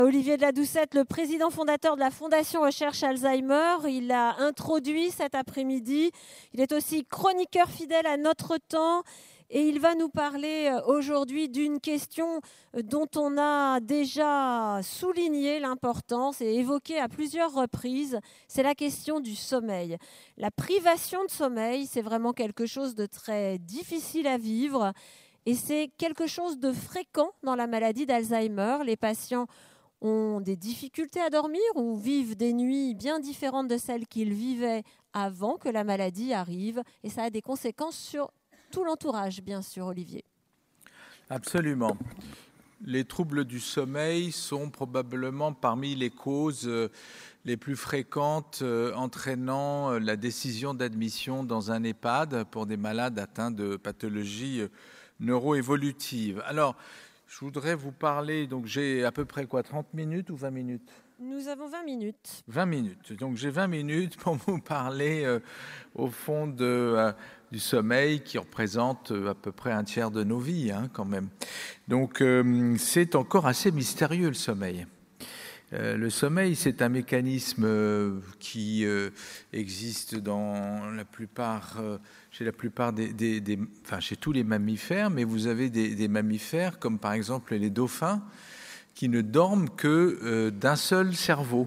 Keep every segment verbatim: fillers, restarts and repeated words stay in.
Olivier de la Doucette, le président fondateur de la Fondation Recherche Alzheimer, il a introduit cet après-midi. Il est aussi chroniqueur fidèle à Notre Temps et il va nous parler aujourd'hui d'une question dont on a déjà souligné l'importance et évoqué à plusieurs reprises. C'est la question du sommeil. La privation de sommeil, c'est vraiment quelque chose de très difficile à vivre et c'est quelque chose de fréquent dans la maladie d'Alzheimer. Les patients ont des difficultés à dormir ou vivent des nuits bien différentes de celles qu'ils vivaient avant que la maladie arrive. Et ça a des conséquences sur tout l'entourage, bien sûr, Olivier. Absolument. Les troubles du sommeil sont probablement parmi les causes les plus fréquentes entraînant la décision d'admission dans un EHPAD pour des malades atteints de pathologies neuroévolutives. Alors, je voudrais vous parler, donc j'ai à peu près quoi, trente minutes ou vingt minutes ? Nous avons vingt minutes. vingt minutes. Donc j'ai vingt minutes pour vous parler euh, au fond de, euh, du sommeil qui représente euh, à peu près un tiers de nos vies hein, quand même. Donc euh, c'est encore assez mystérieux le sommeil. Euh, le sommeil, c'est un mécanisme euh, qui euh, existe dans la plupart, euh, chez la plupart des, des, des, enfin chez tous les mammifères, mais vous avez des, des mammifères comme par exemple les dauphins qui ne dorment que euh, d'un seul cerveau.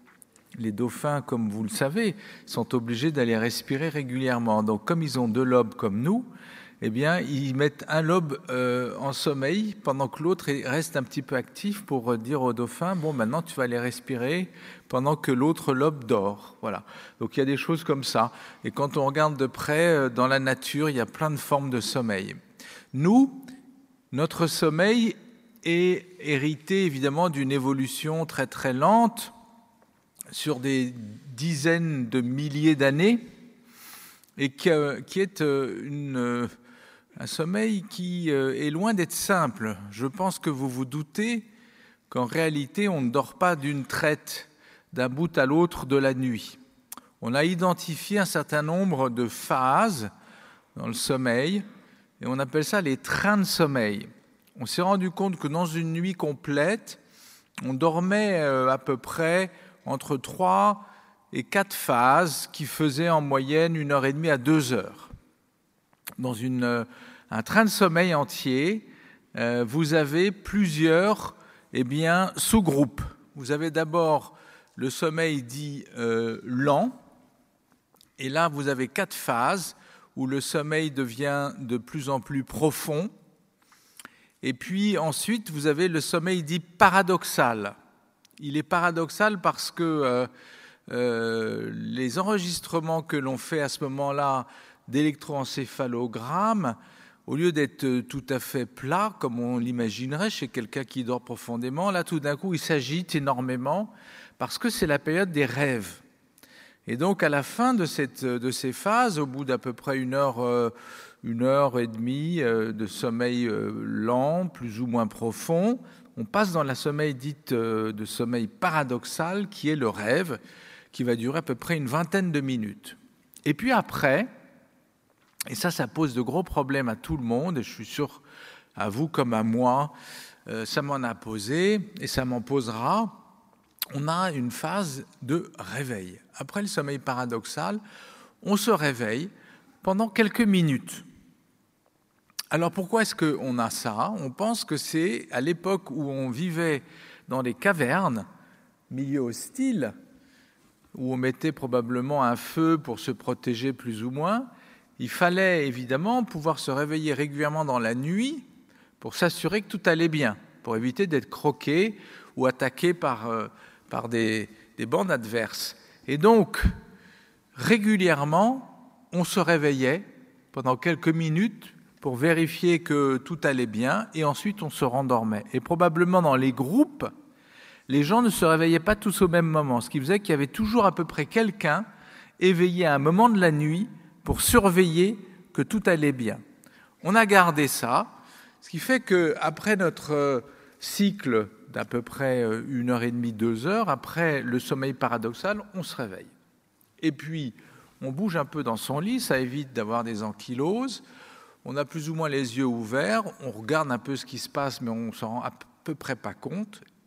Les dauphins, comme vous le savez, sont obligés d'aller respirer régulièrement. Donc, comme ils ont deux lobes comme nous, eh bien, ils mettent un lobe euh, en sommeil pendant que l'autre reste un petit peu actif pour dire au dauphin, bon, maintenant tu vas aller respirer pendant que l'autre lobe dort. Voilà. Donc il y a des choses comme ça. Et quand on regarde de près, dans la nature, il y a plein de formes de sommeil. Nous, notre sommeil est hérité évidemment d'une évolution très très lente sur des dizaines de milliers d'années et qui, qui est une... un sommeil qui est loin d'être simple. Je pense que vous vous doutez qu'en réalité, on ne dort pas d'une traite d'un bout à l'autre de la nuit. On a identifié un certain nombre de phases dans le sommeil et on appelle ça les trains de sommeil. On s'est rendu compte que dans une nuit complète, on dormait à peu près entre trois et quatre phases qui faisaient en moyenne une heure et demie à deux heures. Dans une, un train de sommeil entier, euh, vous avez plusieurs eh bien, sous-groupes. Vous avez d'abord le sommeil dit euh, lent, et là vous avez quatre phases où le sommeil devient de plus en plus profond. Et puis ensuite, vous avez le sommeil dit paradoxal. Il est paradoxal parce que euh, euh, les enregistrements que l'on fait à ce moment-là d'électroencéphalogramme, au lieu d'être tout à fait plat, comme on l'imaginerait chez quelqu'un qui dort profondément, là, tout d'un coup, il s'agite énormément parce que c'est la période des rêves. Et donc, à la fin de, cette, de ces phases, au bout d'à peu près une heure, euh, une heure et demie euh, de sommeil euh, lent, plus ou moins profond, on passe dans la sommeil dite euh, de sommeil paradoxal, qui est le rêve, qui va durer à peu près une vingtaine de minutes. Et puis après, et ça, ça pose de gros problèmes à tout le monde, et je suis sûr, à vous comme à moi, euh, ça m'en a posé, et ça m'en posera. On a une phase de réveil. Après le sommeil paradoxal, on se réveille pendant quelques minutes. Alors pourquoi est-ce qu'on a ça ? On pense que c'est à l'époque où on vivait dans des cavernes, milieu hostile, où on mettait probablement un feu pour se protéger plus ou moins. Il fallait évidemment pouvoir se réveiller régulièrement dans la nuit pour s'assurer que tout allait bien, pour éviter d'être croqué ou attaqué par, euh, par des, des bandes adverses. Et donc, régulièrement, on se réveillait pendant quelques minutes pour vérifier que tout allait bien, et ensuite on se rendormait. Et probablement dans les groupes, les gens ne se réveillaient pas tous au même moment, ce qui faisait qu'il y avait toujours à peu près quelqu'un éveillé à un moment de la nuit pour surveiller que tout allait bien. On a gardé ça, ce qui fait qu'après notre cycle d'à peu près une heure et demie, deux heures, après le sommeil paradoxal, on se réveille. Et puis, on bouge un peu dans son lit, ça évite d'avoir des ankyloses, on a plus ou moins les yeux ouverts, on regarde un peu ce qui se passe, mais on ne s'en rend à peu près pas compte, et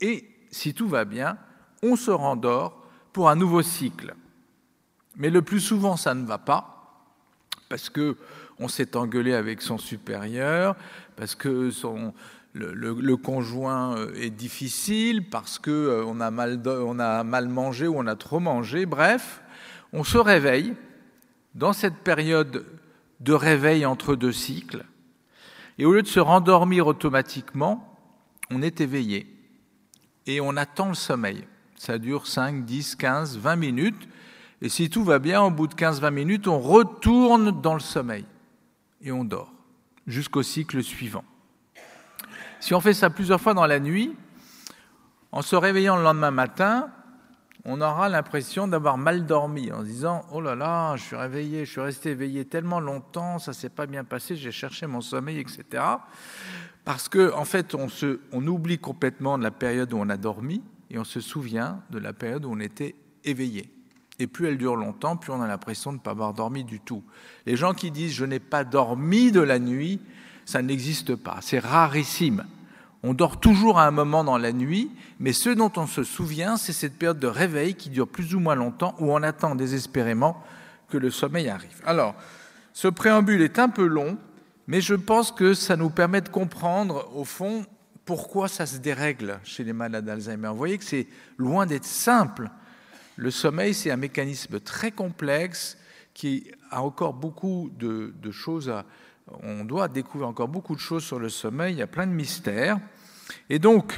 si tout va bien, on se rendort pour un nouveau cycle. Mais le plus souvent, ça ne va pas, parce qu'on s'est engueulé avec son supérieur, parce que son, le, le, le conjoint est difficile, parce qu'on a mal, on a mal mangé ou on a trop mangé. Bref, on se réveille dans cette période de réveil entre deux cycles, et au lieu de se rendormir automatiquement, on est éveillé et on attend le sommeil. Ça dure cinq, dix, quinze, vingt minutes, et si tout va bien, au bout de quinze à vingt minutes, on retourne dans le sommeil et on dort jusqu'au cycle suivant. Si on fait ça plusieurs fois dans la nuit, en se réveillant le lendemain matin, on aura l'impression d'avoir mal dormi, en se disant « Oh là là, je suis réveillé, je suis resté éveillé tellement longtemps, ça ne s'est pas bien passé, j'ai cherché mon sommeil, et cetera » Parce qu'en en fait, on, se, on oublie complètement de la période où on a dormi et on se souvient de la période où on était éveillé. Et plus elle dure longtemps, plus on a l'impression de ne pas avoir dormi du tout. Les gens qui disent « Je n'ai pas dormi de la nuit », ça n'existe pas, c'est rarissime. On dort toujours à un moment dans la nuit, mais ce dont on se souvient, c'est cette période de réveil qui dure plus ou moins longtemps, où on attend désespérément que le sommeil arrive. Alors, ce préambule est un peu long, mais je pense que ça nous permet de comprendre, au fond, pourquoi ça se dérègle chez les malades d'Alzheimer. Vous voyez que c'est loin d'être simple. Le sommeil, c'est un mécanisme très complexe qui a encore beaucoup de, de choses à... On doit découvrir encore beaucoup de choses sur le sommeil, il y a plein de mystères. Et donc,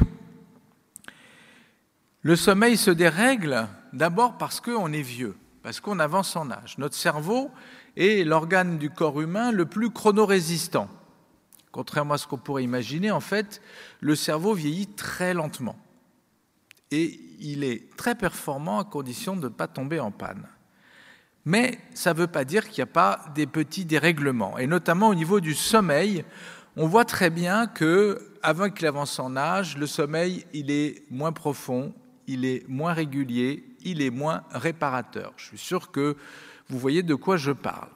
le sommeil se dérègle d'abord parce qu'on est vieux, parce qu'on avance en âge. Notre cerveau est l'organe du corps humain le plus chronorésistant. Contrairement à ce qu'on pourrait imaginer, en fait, le cerveau vieillit très lentement. Et il est très performant à condition de ne pas tomber en panne. Mais ça ne veut pas dire qu'il n'y a pas des petits dérèglements. Et notamment au niveau du sommeil, on voit très bien qu'avant qu'il avance en âge, le sommeil il est moins profond, il est moins régulier, il est moins réparateur. Je suis sûr que vous voyez de quoi je parle.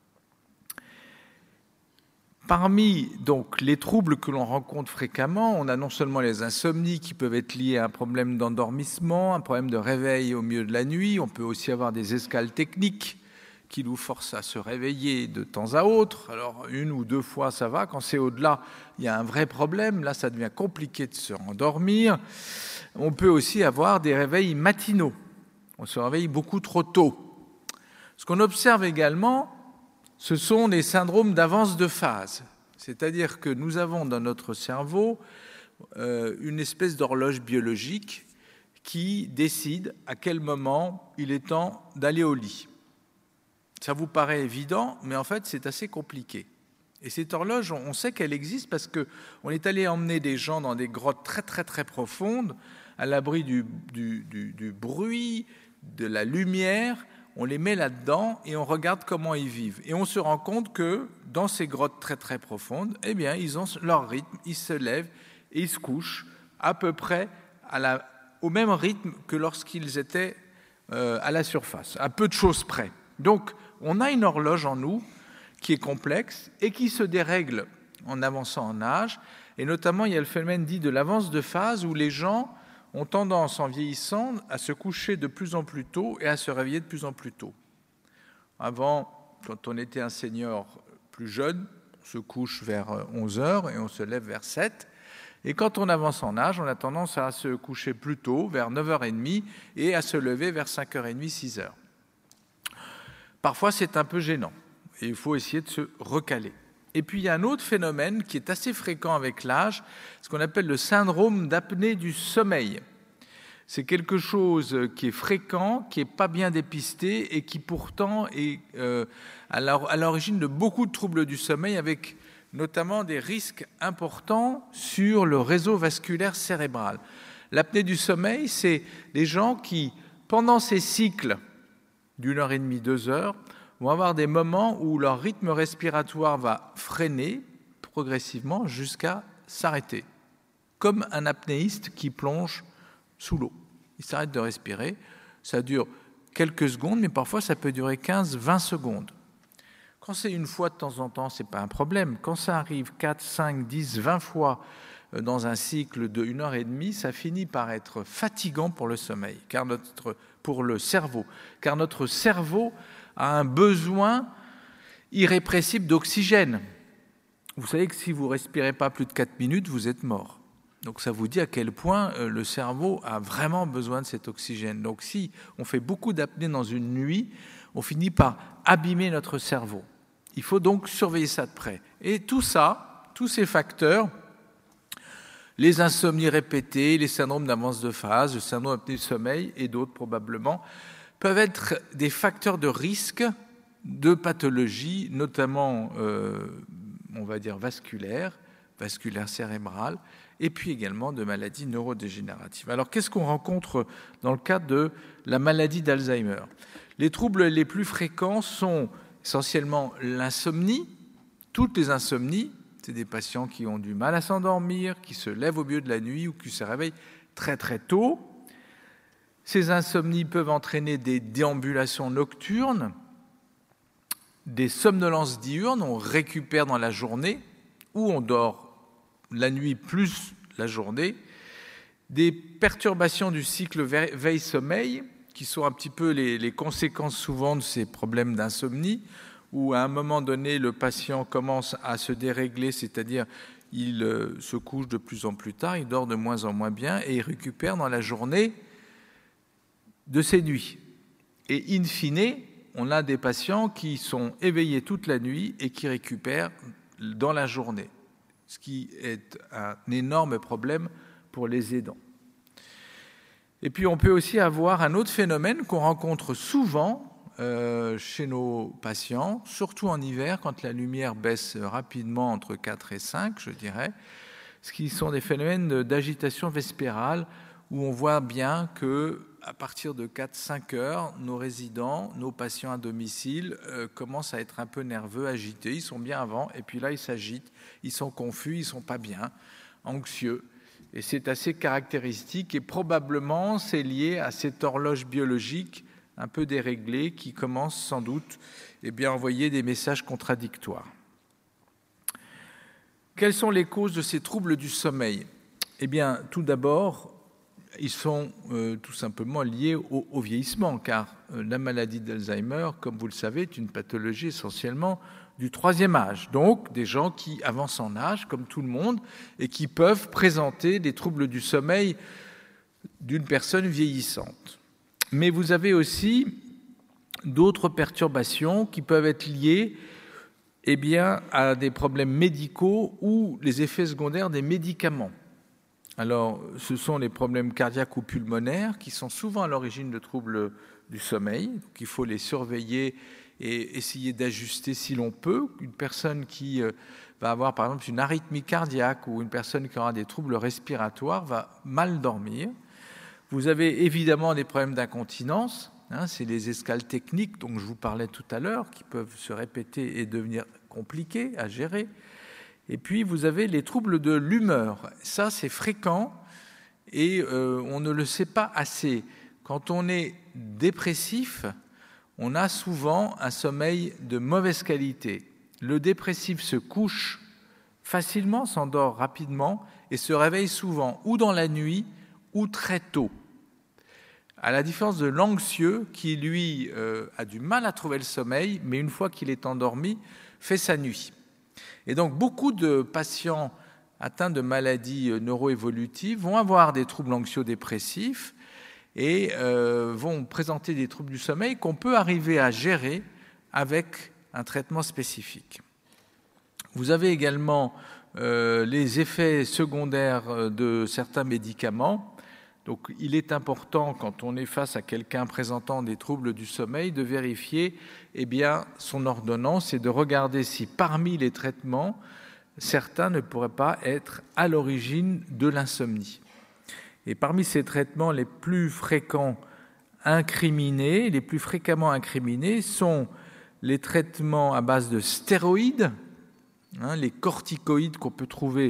Parmi donc, les troubles que l'on rencontre fréquemment, on a non seulement les insomnies qui peuvent être liées à un problème d'endormissement, un problème de réveil au milieu de la nuit, on peut aussi avoir des escales techniques qui nous forcent à se réveiller de temps à autre. Alors une ou deux fois ça va, quand c'est au-delà, il y a un vrai problème, là ça devient compliqué de se rendormir. On peut aussi avoir des réveils matinaux, on se réveille beaucoup trop tôt. Ce qu'on observe également, ce sont les syndromes d'avance de phase, c'est-à-dire que nous avons dans notre cerveau euh, une espèce d'horloge biologique qui décide à quel moment il est temps d'aller au lit. Ça vous paraît évident, mais en fait c'est assez compliqué. Et cette horloge, on sait qu'elle existe parce qu'on est allé emmener des gens dans des grottes très très très profondes, à l'abri du, du, du, du bruit, de la lumière. On les met là-dedans et on regarde comment ils vivent. Et on se rend compte que dans ces grottes très très profondes, eh bien, ils ont leur rythme, ils se lèvent et ils se couchent à peu près à la, au même rythme que lorsqu'ils étaient euh, à la surface, à peu de choses près. Donc, on a une horloge en nous qui est complexe et qui se dérègle en avançant en âge. Et notamment, il y a le phénomène dit de l'avance de phase où les gens ont tendance, en vieillissant, à se coucher de plus en plus tôt et à se réveiller de plus en plus tôt. Avant, quand on était un senior plus jeune, on se couche vers onze heures et on se lève vers sept. Et quand on avance en âge, on a tendance à se coucher plus tôt, vers neuf heures trente, et à se lever vers cinq heures trente, six heures. Parfois, c'est un peu gênant et il faut essayer de se recaler. Et puis, il y a un autre phénomène qui est assez fréquent avec l'âge, ce qu'on appelle le syndrome d'apnée du sommeil. C'est quelque chose qui est fréquent, qui n'est pas bien dépisté et qui pourtant est euh, à l'origine de beaucoup de troubles du sommeil, avec notamment des risques importants sur le réseau vasculaire cérébral. L'apnée du sommeil, c'est des gens qui, pendant ces cycles d'une heure et demie, deux heures, vont avoir des moments où leur rythme respiratoire va freiner progressivement jusqu'à s'arrêter, comme un apnéiste qui plonge sous l'eau. Il s'arrête de respirer, ça dure quelques secondes, mais parfois ça peut durer quinze à vingt secondes. Quand c'est une fois de temps en temps, ce n'est pas un problème. Quand ça arrive quatre, cinq, dix, vingt fois dans un cycle de une heure et demie, ça finit par être fatigant pour le sommeil, car notre, pour le cerveau, car notre cerveau a un besoin irrépressible d'oxygène. Vous savez que si vous ne respirez pas plus de quatre minutes, vous êtes mort. Donc ça vous dit à quel point le cerveau a vraiment besoin de cet oxygène. Donc si on fait beaucoup d'apnée dans une nuit, on finit par abîmer notre cerveau. Il faut donc surveiller ça de près. Et tout ça, tous ces facteurs, les insomnies répétées, les syndromes d'avance de phase, le syndrome d'apnée du sommeil et d'autres probablement, peuvent être des facteurs de risque de pathologie, notamment, euh, on va dire, vasculaires, vasculaires cérébrales, et puis également de maladies neurodégénératives. Alors, qu'est-ce qu'on rencontre dans le cadre de la maladie d'Alzheimer ? Les troubles les plus fréquents sont essentiellement l'insomnie, toutes les insomnies, c'est des patients qui ont du mal à s'endormir, qui se lèvent au milieu de la nuit ou qui se réveillent très très tôt. Ces insomnies peuvent entraîner des déambulations nocturnes, des somnolences diurnes, on récupère dans la journée, ou on dort la nuit plus la journée, des perturbations du cycle veille-sommeil, qui sont un petit peu les, les conséquences souvent de ces problèmes d'insomnie, où à un moment donné, le patient commence à se dérégler, c'est-à-dire il euh, se couche de plus en plus tard, il dort de moins en moins bien, et il récupère dans la journée de ses nuits. Et in fine, on a des patients qui sont éveillés toute la nuit et qui récupèrent dans la journée, ce qui est un énorme problème pour les aidants. Et puis on peut aussi avoir un autre phénomène qu'on rencontre souvent euh, chez nos patients, surtout en hiver, quand la lumière baisse rapidement entre quatre et cinq, je dirais, ce qui sont des phénomènes d'agitation vespérale, où on voit bien que à partir de quatre à cinq heures, nos résidents, nos patients à domicile euh, commencent à être un peu nerveux, agités. Ils sont bien avant, et puis là, ils s'agitent, ils sont confus, ils ne sont pas bien, anxieux. Et c'est assez caractéristique, et probablement, c'est lié à cette horloge biologique un peu déréglée qui commence sans doute eh bien, à envoyer des messages contradictoires. Quelles sont les causes de ces troubles du sommeil ? Eh bien, tout d'abord, ils sont euh, tout simplement liés au, au vieillissement, car euh, la maladie d'Alzheimer, comme vous le savez, est une pathologie essentiellement du troisième âge. Donc, des gens qui avancent en âge, comme tout le monde, et qui peuvent présenter des troubles du sommeil d'une personne vieillissante. Mais vous avez aussi d'autres perturbations qui peuvent être liées eh bien, à des problèmes médicaux ou les effets secondaires des médicaments. Alors, ce sont les problèmes cardiaques ou pulmonaires qui sont souvent à l'origine de troubles du sommeil. Donc, il faut les surveiller et essayer d'ajuster si l'on peut. Une personne qui va avoir, par exemple, une arythmie cardiaque ou une personne qui aura des troubles respiratoires va mal dormir. Vous avez évidemment des problèmes d'incontinence. Hein, c'est les escales techniques dont je vous parlais tout à l'heure qui peuvent se répéter et devenir compliquées à gérer. Et puis, vous avez les troubles de l'humeur. Ça, c'est fréquent et euh, on ne le sait pas assez. Quand on est dépressif, on a souvent un sommeil de mauvaise qualité. Le dépressif se couche facilement, s'endort rapidement et se réveille souvent, ou dans la nuit, ou très tôt. À la différence de l'anxieux, qui, lui, euh, a du mal à trouver le sommeil, mais une fois qu'il est endormi, fait sa nuit. Et donc, beaucoup de patients atteints de maladies neuroévolutives vont avoir des troubles anxio-dépressifs et euh, vont présenter des troubles du sommeil qu'on peut arriver à gérer avec un traitement spécifique. Vous avez également euh, les effets secondaires de certains médicaments. Donc, il est important, quand on est face à quelqu'un présentant des troubles du sommeil, de vérifier eh bien, son ordonnance et de regarder si parmi les traitements, certains ne pourraient pas être à l'origine de l'insomnie. Et parmi ces traitements les plus fréquents incriminés, les plus fréquemment incriminés sont les traitements à base de stéroïdes, hein, les corticoïdes qu'on peut trouver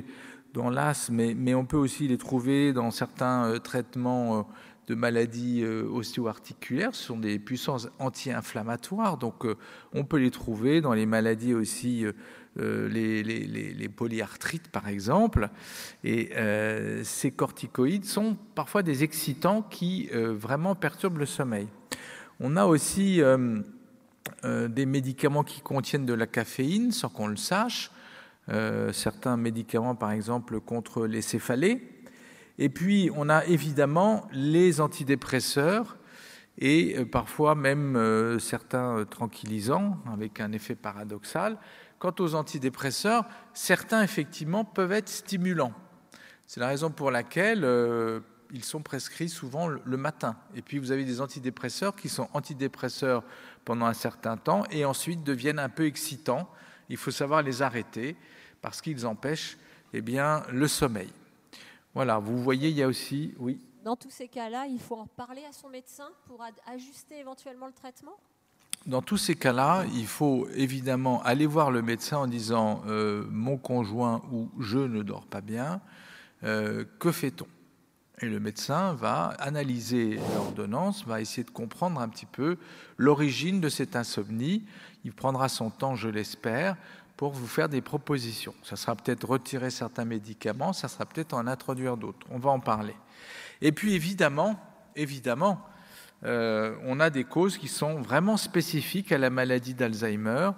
dans l'asthme, mais, mais on peut aussi les trouver dans certains euh, traitements euh, de maladies euh, ostéo-articulaires. Ce sont des puissances anti-inflammatoires, donc euh, on peut les trouver dans les maladies aussi, euh, euh, les, les, les, les polyarthrites par exemple. Et euh, ces corticoïdes sont parfois des excitants qui euh, vraiment perturbent le sommeil. On a aussi euh, euh, des médicaments qui contiennent de la caféine sans qu'on le sache. Euh, certains médicaments, par exemple, contre les céphalées. Et puis, on a évidemment les antidépresseurs et euh, parfois même euh, certains euh, tranquillisants avec un effet paradoxal. Quant aux antidépresseurs, certains, effectivement, peuvent être stimulants. C'est la raison pour laquelle euh, ils sont prescrits souvent le, le matin. Et puis, vous avez des antidépresseurs qui sont antidépresseurs pendant un certain temps et ensuite deviennent un peu excitants. Il faut savoir les arrêter parce qu'ils empêchent eh bien, le sommeil. Voilà, vous voyez, il y a aussi... Oui. Dans tous ces cas-là, il faut en parler à son médecin pour ad- ajuster éventuellement le traitement ? Dans tous ces cas-là, il faut évidemment aller voir le médecin en disant euh, « mon conjoint » ou « je ne dors pas bien, euh, que fait-on » Et le médecin va analyser l'ordonnance, va essayer de comprendre un petit peu l'origine de cette insomnie. Il prendra son temps, je l'espère, pour vous faire des propositions. Ça sera peut-être retirer certains médicaments, ça sera peut-être en introduire d'autres. On va en parler. Et puis évidemment, évidemment, euh, on a des causes qui sont vraiment spécifiques à la maladie d'Alzheimer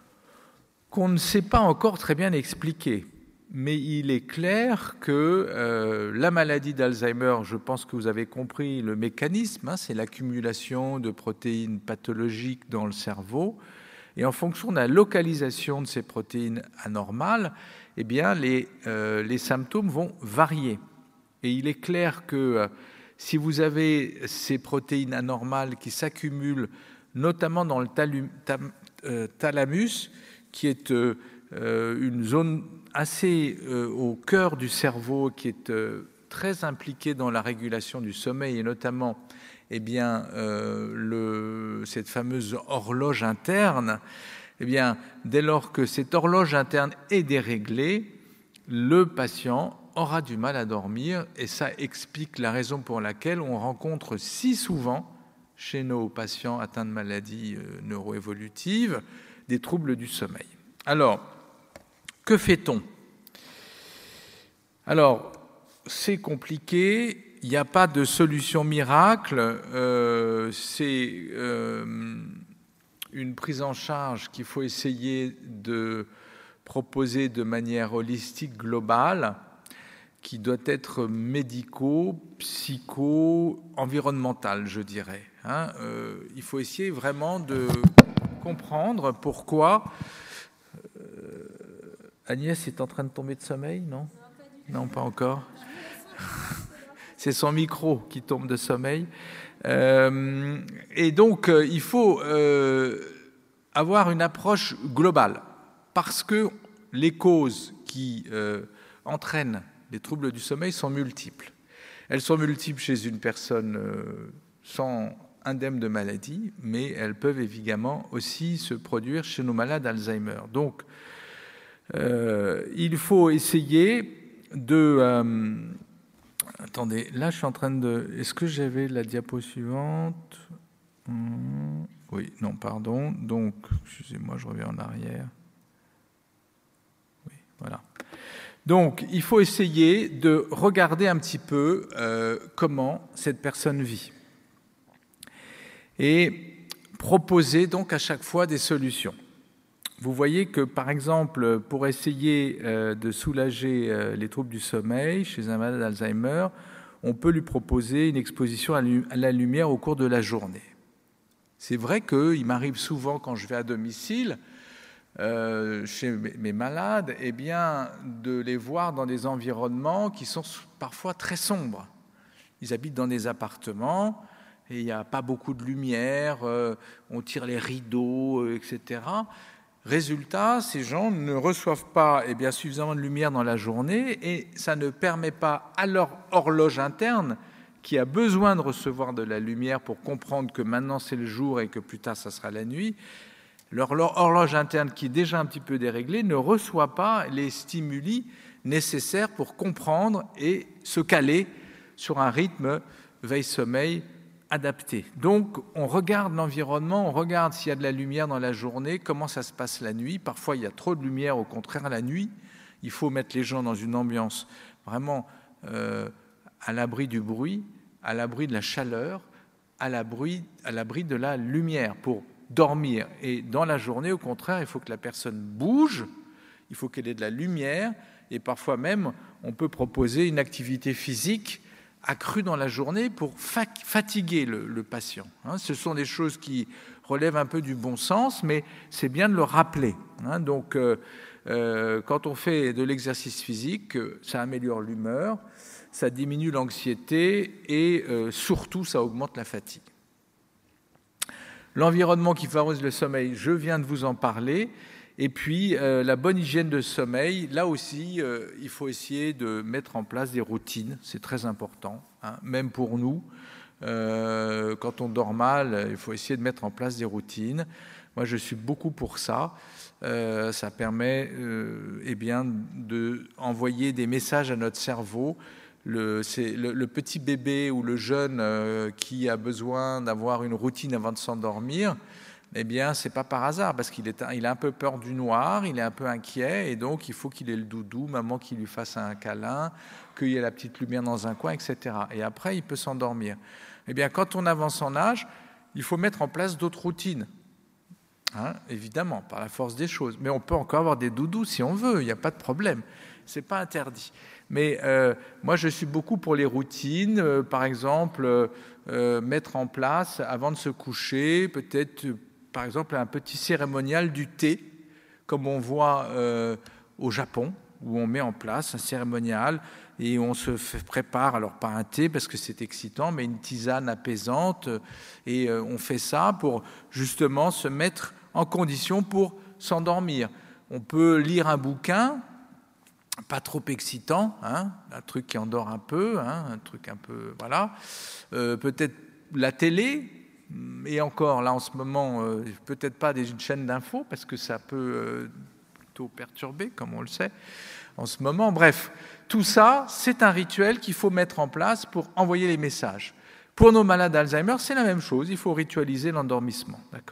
qu'on ne sait pas encore très bien expliquer. Mais il est clair que euh, la maladie d'Alzheimer, je pense que vous avez compris le mécanisme, hein, c'est l'accumulation de protéines pathologiques dans le cerveau. Et en fonction de la localisation de ces protéines anormales, eh bien, les, euh, les symptômes vont varier. Et il est clair que euh, si vous avez ces protéines anormales qui s'accumulent, notamment dans le talum, tam, euh, thalamus, qui est euh, une zone assez euh, au cœur du cerveau, qui est euh, très impliquée dans la régulation du sommeil, et notamment eh bien, euh, le, cette fameuse horloge interne, eh bien, dès lors que cette horloge interne est déréglée, le patient aura du mal à dormir, et ça explique la raison pour laquelle on rencontre si souvent, chez nos patients atteints de maladies euh, neuroévolutives, des troubles du sommeil. Alors, que fait-on ? Alors, c'est compliqué. Il n'y a pas de solution miracle, euh, c'est euh, une prise en charge qu'il faut essayer de proposer de manière holistique, globale, qui doit être médico, psycho, environnementale, je dirais. Hein. Euh, il faut essayer vraiment de comprendre pourquoi... Euh, Agnès est en train de tomber de sommeil, non ? Non, pas encore. C'est son micro qui tombe de sommeil. Euh, et donc, euh, il faut euh, avoir une approche globale, parce que les causes qui euh, entraînent les troubles du sommeil sont multiples. Elles sont multiples chez une personne euh, sans indemne de maladie, mais elles peuvent évidemment aussi se produire chez nos malades Alzheimer. Donc, euh, il faut essayer de... Euh, Attendez, là je suis en train de... Est-ce que j'avais la diapo suivante ? hum, Oui, non, pardon. Donc, excusez-moi, je reviens en arrière. Oui, voilà. Donc, il faut essayer de regarder un petit peu euh, comment cette personne vit. Et proposer donc à chaque fois des solutions. Vous voyez que, par exemple, pour essayer euh, de soulager euh, les troubles du sommeil chez un malade d'Alzheimer, on peut lui proposer une exposition à, à la lumière au cours de la journée. C'est vrai qu'il m'arrive souvent, quand je vais à domicile, euh, chez mes, mes malades, eh bien, de les voir dans des environnements qui sont parfois très sombres. Ils habitent dans des appartements et il n'y a pas beaucoup de lumière, euh, on tire les rideaux, euh, et cetera. Résultat, ces gens ne reçoivent pas eh bien, suffisamment de lumière dans la journée et ça ne permet pas à leur horloge interne, qui a besoin de recevoir de la lumière pour comprendre que maintenant c'est le jour et que plus tard ça sera la nuit, leur horloge interne qui est déjà un petit peu déréglée ne reçoit pas les stimuli nécessaires pour comprendre et se caler sur un rythme veille-sommeil adapté. Donc, on regarde l'environnement, on regarde s'il y a de la lumière dans la journée, comment ça se passe la nuit. Parfois, il y a trop de lumière, au contraire, la nuit. Il faut mettre les gens dans une ambiance vraiment euh, à l'abri du bruit, à l'abri de la chaleur, à l'abri, à l'abri de la lumière pour dormir. Et dans la journée, au contraire, il faut que la personne bouge, il faut qu'elle ait de la lumière, et parfois même, on peut proposer une activité physique accrue dans la journée pour fatiguer le, le patient. Hein, ce sont des choses qui relèvent un peu du bon sens, mais c'est bien de le rappeler. Hein, donc, euh, euh, quand on fait de l'exercice physique, ça améliore l'humeur, ça diminue l'anxiété et euh, surtout, ça augmente la fatigue. L'environnement qui favorise le sommeil, je viens de vous en parler. Et puis, euh, la bonne hygiène de sommeil, là aussi, euh, il faut essayer de mettre en place des routines. C'est très important, hein, même pour nous. Euh, quand on dort mal, il faut essayer de mettre en place des routines. Moi, je suis beaucoup pour ça. Euh, ça permet euh, eh bien, d'envoyer des messages à notre cerveau. Le, c'est le, le petit bébé ou le jeune euh, qui a besoin d'avoir une routine avant de s'endormir, eh bien, c'est pas par hasard, parce qu'il est, il a un peu peur du noir, il est un peu inquiet, et donc il faut qu'il ait le doudou, maman qui lui fasse un câlin, qu'il y ait la petite lumière dans un coin, et cetera. Et après, il peut s'endormir. Eh bien, quand on avance en âge, il faut mettre en place d'autres routines. Hein, évidemment, par la force des choses. Mais on peut encore avoir des doudous si on veut, il n'y a pas de problème. C'est pas interdit. Mais euh, moi, je suis beaucoup pour les routines. Euh, par exemple, euh, mettre en place, avant de se coucher, peut-être, euh, par exemple, un petit cérémonial du thé, comme on voit euh, au Japon, où on met en place un cérémonial et on se fait, prépare, alors pas un thé parce que c'est excitant, mais une tisane apaisante. Et euh, on fait ça pour justement se mettre en condition pour s'endormir. On peut lire un bouquin, pas trop excitant, hein, un truc qui endort un peu, hein, un truc un peu, voilà. Euh, peut-être la télé, et encore, là, en ce moment, euh, peut-être pas des chaînes d'infos, parce que ça peut euh, plutôt perturber, comme on le sait, en ce moment. Bref, tout ça, c'est un rituel qu'il faut mettre en place pour envoyer les messages. Pour nos malades d'Alzheimer, c'est la même chose, il faut ritualiser l'endormissement, d'accord ?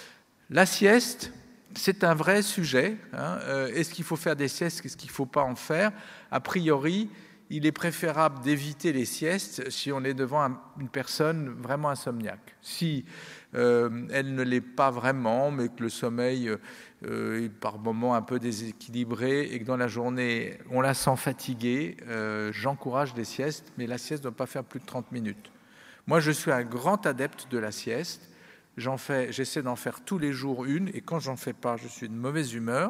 La sieste, c'est un vrai sujet. Hein. Euh, est-ce qu'il faut faire des siestes ? Est-ce qu'il ne faut pas en faire ? A priori, il est préférable d'éviter les siestes si on est devant un, une personne vraiment insomniaque. Si euh, elle ne l'est pas vraiment, mais que le sommeil euh, est par moments un peu déséquilibré et que dans la journée, on la sent fatiguée, euh, j'encourage les siestes, mais la sieste ne doit pas faire plus de trente minutes. Moi, je suis un grand adepte de la sieste. J'en fais, j'essaie d'en faire tous les jours une, et quand j'en fais pas, je suis de mauvaise humeur.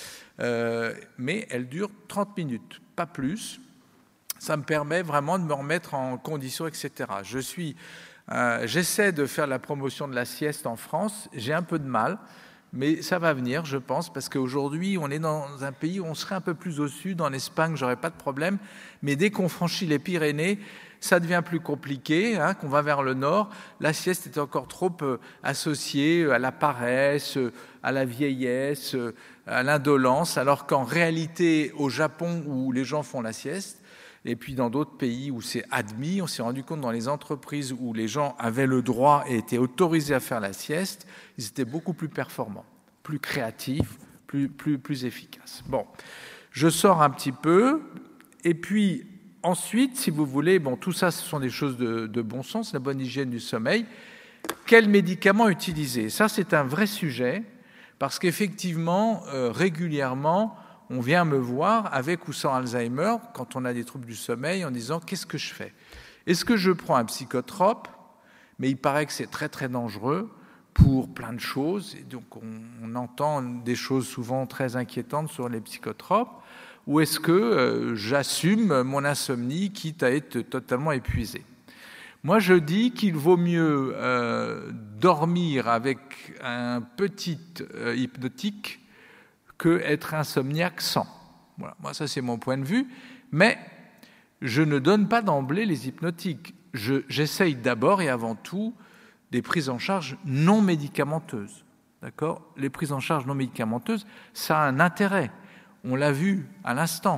Euh, mais elle dure trente minutes, pas plus. Ça me permet vraiment de me remettre en condition, et cetera. Je suis, euh, j'essaie de faire la promotion de la sieste en France. J'ai un peu de mal, mais ça va venir, je pense, parce qu'aujourd'hui, on est dans un pays où on serait un peu plus au sud. En Espagne, j'aurais pas de problème. Mais dès qu'on franchit les Pyrénées, ça devient plus compliqué, hein, qu'on va vers le nord. La sieste est encore trop euh, associée à la paresse, euh, à la vieillesse, euh, à l'indolence, alors qu'en réalité, au Japon, où les gens font la sieste, et puis dans d'autres pays où c'est admis, on s'est rendu compte dans les entreprises où les gens avaient le droit et étaient autorisés à faire la sieste, ils étaient beaucoup plus performants, plus créatifs, plus, plus, plus efficaces. Bon, je sors un petit peu, et puis... Ensuite, si vous voulez, bon, tout ça, ce sont des choses de, de bon sens, la bonne hygiène du sommeil. Quels médicaments utiliser ? Ça, c'est un vrai sujet, parce qu'effectivement, euh, régulièrement, on vient me voir, avec ou sans Alzheimer, quand on a des troubles du sommeil, en disant « qu'est-ce que je fais ? Est-ce que je prends un psychotrope ? Mais il paraît que c'est très, très dangereux pour plein de choses. Et donc, on, on entend des choses souvent très inquiétantes sur les psychotropes. Ou est-ce que euh, j'assume mon insomnie, quitte à être totalement épuisé ? Moi, je dis qu'il vaut mieux euh, dormir avec un petit euh, hypnotique que être insomniaque sans. Voilà. Moi, ça, c'est mon point de vue. Mais je ne donne pas d'emblée les hypnotiques. Je, j'essaye d'abord et avant tout des prises en charge non médicamenteuses. D'accord ? Les prises en charge non médicamenteuses, ça a un intérêt. On l'a vu à l'instant.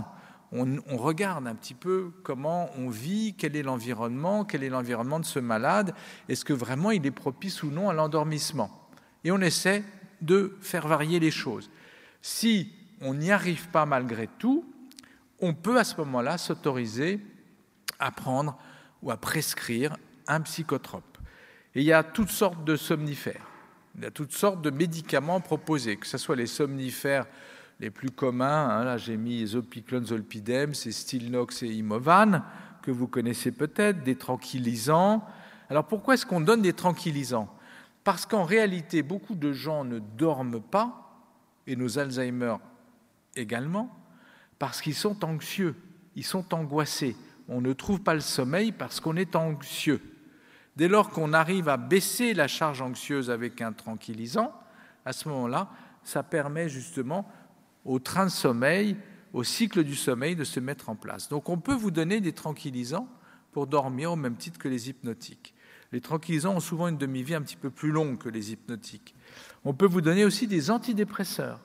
on, on regarde un petit peu comment on vit, quel est l'environnement, quel est l'environnement de ce malade, est-ce que vraiment il est propice ou non à l'endormissement. Et on essaie de faire varier les choses. Si on n'y arrive pas malgré tout, on peut à ce moment-là s'autoriser à prendre ou à prescrire un psychotrope. Et il y a toutes sortes de somnifères, il y a toutes sortes de médicaments proposés, que ce soit les somnifères les plus communs, hein, là j'ai mis Zopiclone, Zolpidem, c'est Stilnox et Imovan, que vous connaissez peut-être, des tranquillisants. Alors pourquoi est-ce qu'on donne des tranquillisants ? Parce qu'en réalité, beaucoup de gens ne dorment pas, et nos Alzheimer également, parce qu'ils sont anxieux, ils sont angoissés. On ne trouve pas le sommeil parce qu'on est anxieux. Dès lors qu'on arrive à baisser la charge anxieuse avec un tranquillisant, à ce moment-là, ça permet justement au train de sommeil, au cycle du sommeil de se mettre en place. Donc on peut vous donner des tranquillisants pour dormir au même titre que les hypnotiques. Les tranquillisants ont souvent une demi-vie un petit peu plus longue que les hypnotiques. On peut vous donner aussi des antidépresseurs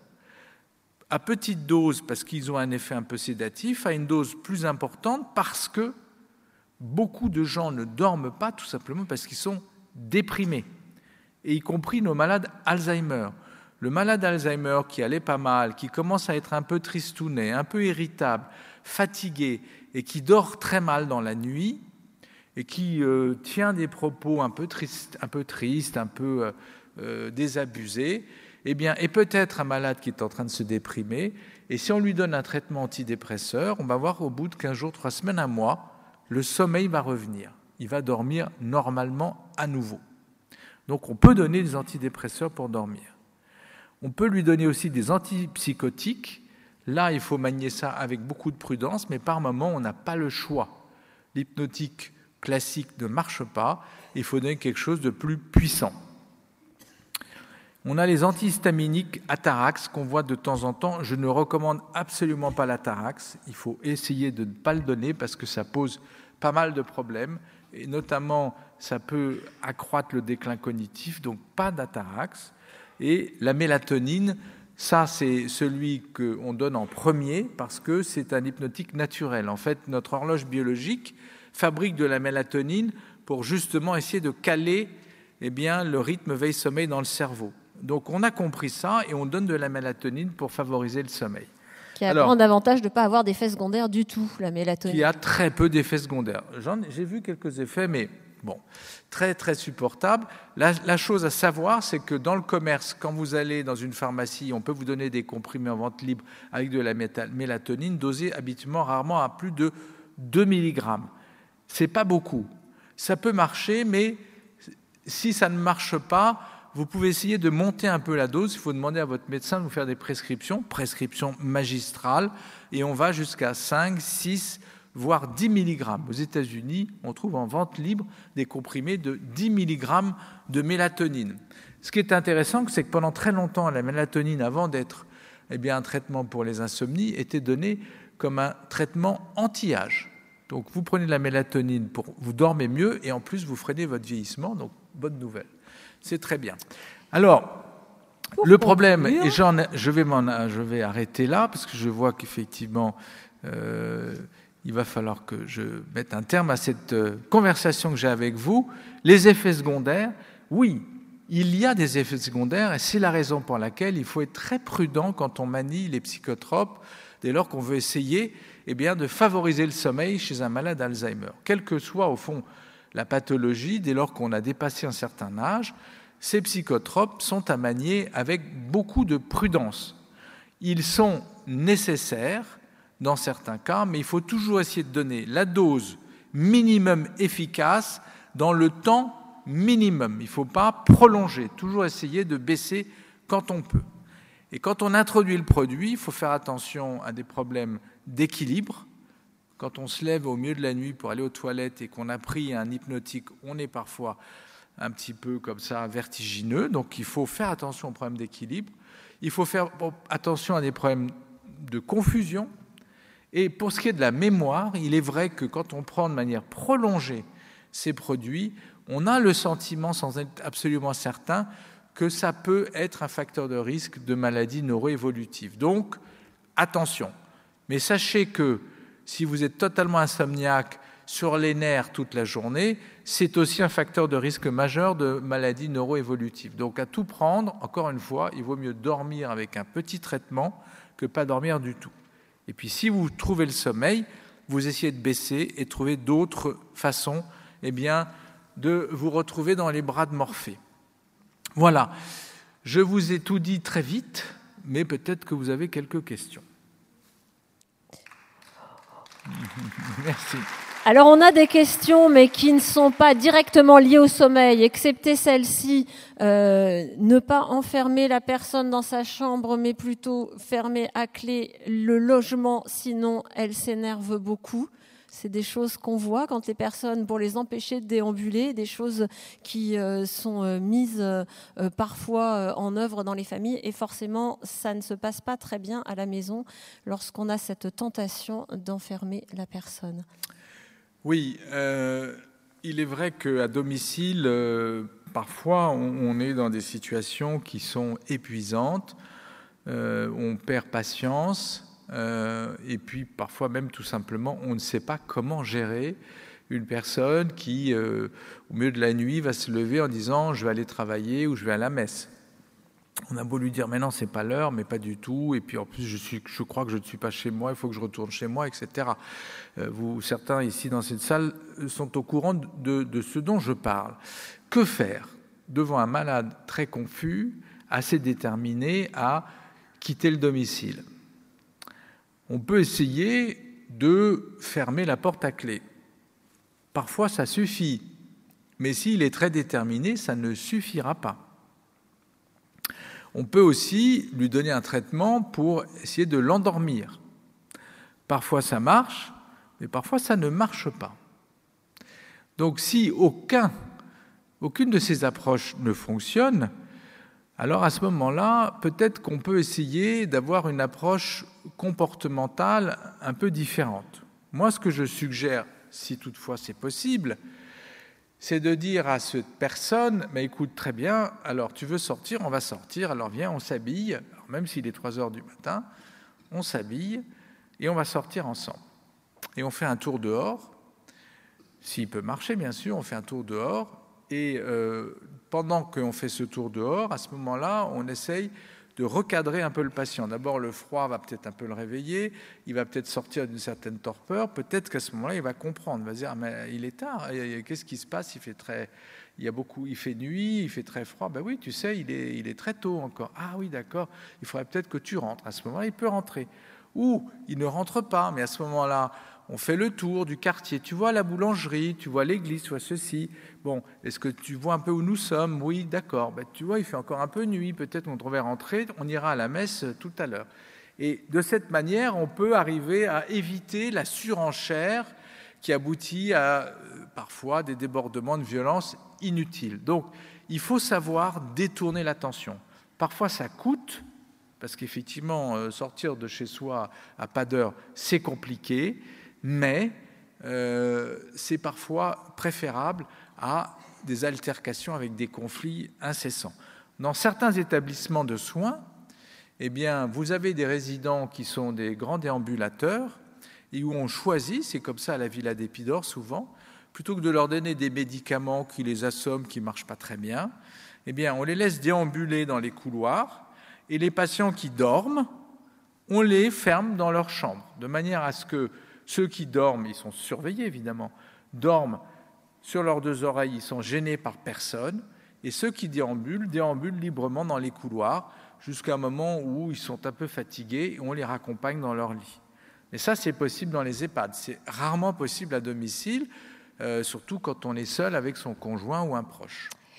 à petite dose parce qu'ils ont un effet un peu sédatif, à une dose plus importante parce que beaucoup de gens ne dorment pas tout simplement parce qu'ils sont déprimés, et y compris nos malades Alzheimer. Le malade Alzheimer qui allait pas mal, qui commence à être un peu tristounet, un peu irritable, fatigué et qui dort très mal dans la nuit et qui euh, tient des propos un peu tristes, un peu, tristes, un peu euh, euh, désabusés, eh bien, est peut-être un malade qui est en train de se déprimer, et si on lui donne un traitement antidépresseur, on va voir au bout de quinze jours, trois semaines, un mois, le sommeil va revenir. Il va dormir normalement à nouveau. Donc on peut donner des antidépresseurs pour dormir. On peut lui donner aussi des antipsychotiques. Là, il faut manier ça avec beaucoup de prudence, mais par moment, on n'a pas le choix. L'hypnotique classique ne marche pas, il faut donner quelque chose de plus puissant. On a les antihistaminiques Atarax qu'on voit de temps en temps. Je ne recommande absolument pas l'Atarax. Il faut essayer de ne pas le donner parce que ça pose pas mal de problèmes. Et notamment, ça peut accroître le déclin cognitif, donc pas d'Atarax. Et la mélatonine, ça c'est celui qu'on donne en premier parce que c'est un hypnotique naturel. En fait, notre horloge biologique fabrique de la mélatonine pour justement essayer de caler eh bien, le rythme veille-sommeil dans le cerveau. Donc on a compris ça et on donne de la mélatonine pour favoriser le sommeil. Qui a le grand avantage de ne pas avoir d'effets secondaires du tout, la mélatonine. Qui a très peu d'effets secondaires. J'en, j'ai vu quelques effets, mais bon, très très supportable. La, la chose à savoir, c'est que dans le commerce, quand vous allez dans une pharmacie, on peut vous donner des comprimés en vente libre avec de la mélatonine, dosés habituellement rarement à plus de deux milligrammes. C'est pas beaucoup. Ça peut marcher, mais si ça ne marche pas, vous pouvez essayer de monter un peu la dose. Il faut demander à votre médecin de vous faire des prescriptions, prescriptions magistrales, et on va jusqu'à cinq, six, voire dix milligrammes. Aux États-Unis, on trouve en vente libre des comprimés de dix milligrammes de mélatonine. Ce qui est intéressant, c'est que pendant très longtemps, la mélatonine, avant d'être eh bien, un traitement pour les insomnies, était donnée comme un traitement anti-âge. Donc vous prenez de la mélatonine, pour, vous dormez mieux, et en plus vous freinez votre vieillissement, donc bonne nouvelle. C'est très bien. Alors, pour le problème, conclure. et j'en, je, vais m'en, je vais arrêter là, parce que je vois qu'effectivement, euh, il va falloir que je mette un terme à cette euh, conversation que j'ai avec vous. Les effets secondaires, oui, il y a des effets secondaires, et c'est la raison pour laquelle il faut être très prudent quand on manie les psychotropes, dès lors qu'on veut essayer eh bien, de favoriser le sommeil chez un malade Alzheimer. Quelle que soit, au fond, la pathologie, dès lors qu'on a dépassé un certain âge, ces psychotropes sont à manier avec beaucoup de prudence. Ils sont nécessaires dans certains cas, mais il faut toujours essayer de donner la dose minimum efficace dans le temps minimum. Il ne faut pas prolonger, toujours essayer de baisser quand on peut. Et quand on introduit le produit, il faut faire attention à des problèmes d'équilibre. Quand on se lève au milieu de la nuit pour aller aux toilettes et qu'on a pris un hypnotique, on est parfois un petit peu comme ça vertigineux. Donc il faut faire attention aux problèmes d'équilibre. Il faut faire attention à des problèmes de confusion. Et pour ce qui est de la mémoire, il est vrai que quand on prend de manière prolongée ces produits, on a le sentiment, sans être absolument certain, que ça peut être un facteur de risque de maladie neuroévolutive. Donc, attention. Mais sachez que si vous êtes totalement insomniaque, sur les nerfs toute la journée, c'est aussi un facteur de risque majeur de maladies neuroévolutives. Donc à tout prendre, encore une fois, il vaut mieux dormir avec un petit traitement que pas dormir du tout. Et puis si vous trouvez le sommeil, vous essayez de baisser et trouver d'autres façons eh bien, de vous retrouver dans les bras de Morphée. Voilà, je vous ai tout dit très vite, mais peut-être que vous avez quelques questions. Merci. Alors on a des questions, mais qui ne sont pas directement liées au sommeil, excepté celle-ci, euh, ne pas enfermer la personne dans sa chambre, mais plutôt fermer à clé le logement, sinon elle s'énerve beaucoup. C'est des choses qu'on voit quand les personnes, pour les empêcher de déambuler, des choses qui euh, sont euh, mises euh, parfois euh, en œuvre dans les familles, et forcément ça ne se passe pas très bien à la maison lorsqu'on a cette tentation d'enfermer la personne. Oui, euh, il est vrai qu'à domicile, euh, parfois, on, on est dans des situations qui sont épuisantes, euh, on perd patience, euh, et puis parfois même tout simplement, on ne sait pas comment gérer une personne qui, euh, au milieu de la nuit, va se lever en disant « je vais aller travailler » ou « je vais à la messe ». On a beau lui dire, mais non, c'est pas l'heure, mais pas du tout. Et puis en plus, je, suis, je crois que je ne suis pas chez moi, il faut que je retourne chez moi, et cetera. Euh, vous, certains ici dans cette salle sont au courant de, de ce dont je parle. Que faire devant un malade très confus, assez déterminé à quitter le domicile? On peut essayer de fermer la porte à clé. Parfois, ça suffit. Mais s'il est très déterminé, ça ne suffira pas. On peut aussi lui donner un traitement pour essayer de l'endormir. Parfois ça marche, mais parfois ça ne marche pas. Donc si aucun, aucune de ces approches ne fonctionne, alors à ce moment-là, peut-être qu'on peut essayer d'avoir une approche comportementale un peu différente. Moi, ce que je suggère, si toutefois c'est possible, c'est de dire à cette personne, mais écoute, très bien, alors tu veux sortir, on va sortir, alors viens, on s'habille, alors même s'il est trois heures du matin, on s'habille et on va sortir ensemble. Et on fait un tour dehors, s'il peut marcher, bien sûr, on fait un tour dehors, et euh, pendant qu'on fait ce tour dehors, à ce moment-là, on essaye de recadrer un peu le patient. D'abord, le froid va peut-être un peu le réveiller, il va peut-être sortir d'une certaine torpeur, peut-être qu'à ce moment-là, il va comprendre, il va se dire, mais il est tard, qu'est-ce qui se passe? Il fait très, il y a beaucoup, il fait nuit, il fait très froid. Ben oui, tu sais, il est, il est très tôt encore. Ah oui, d'accord, il faudrait peut-être que tu rentres. À ce moment-là, il peut rentrer. Ou il ne rentre pas, mais à ce moment-là, on fait le tour du quartier. Tu vois la boulangerie, tu vois l'église, tu vois ceci. Bon, est-ce que tu vois un peu où nous sommes? Oui, d'accord. Ben, tu vois, il fait encore un peu nuit. Peut-être qu'on devrait rentrer. On ira à la messe tout à l'heure. Et de cette manière, on peut arriver à éviter la surenchère qui aboutit à euh, parfois des débordements de violence inutiles. Donc, il faut savoir détourner l'attention. Parfois, ça coûte, parce qu'effectivement, euh, sortir de chez soi à pas d'heure, c'est compliqué. Mais euh, c'est parfois préférable à des altercations avec des conflits incessants. Dans certains établissements de soins, eh bien, vous avez des résidents qui sont des grands déambulateurs et où on choisit, c'est comme ça à la Villa d'Épidore souvent, plutôt que de leur donner des médicaments qui les assomment, qui ne marchent pas très bien, eh bien, on les laisse déambuler dans les couloirs et les patients qui dorment, on les ferme dans leur chambre, de manière à ce que ceux qui dorment, ils sont surveillés évidemment, dorment sur leurs deux oreilles, ils sont gênés par personne, et ceux qui déambulent, déambulent librement dans les couloirs jusqu'à un moment où ils sont un peu fatigués et on les raccompagne dans leur lit. Mais ça, c'est possible dans les EHPAD, c'est rarement possible à domicile, euh, surtout quand on est seul avec son conjoint ou un proche.